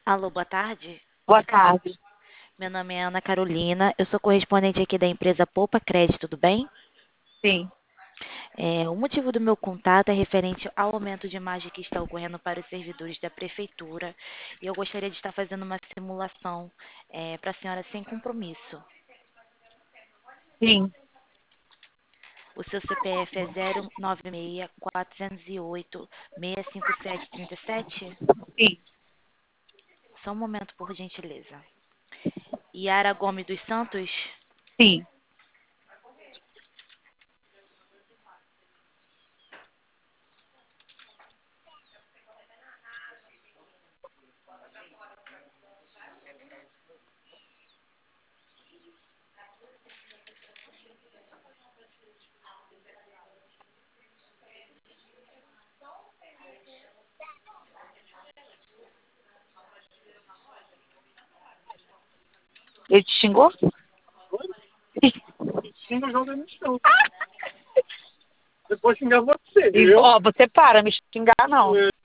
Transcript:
Alô, boa tarde. Boa tarde. Meu nome é Ana Carolina, eu sou correspondente aqui da empresa Poupa Crédito, tudo bem? Sim, O motivo do meu contato é referente ao aumento de imagem que está ocorrendo para os servidores da prefeitura e eu gostaria de estar fazendo uma simulação para a senhora sem compromisso. sim, O seu CPF é 096-408-65737? sim, Só um momento, por gentileza. Yara Gomes dos Santos? sim. Ele te xingou? Xinga, joga no chão. Depois xingar você, E, viu? ó, você para me xingar, não.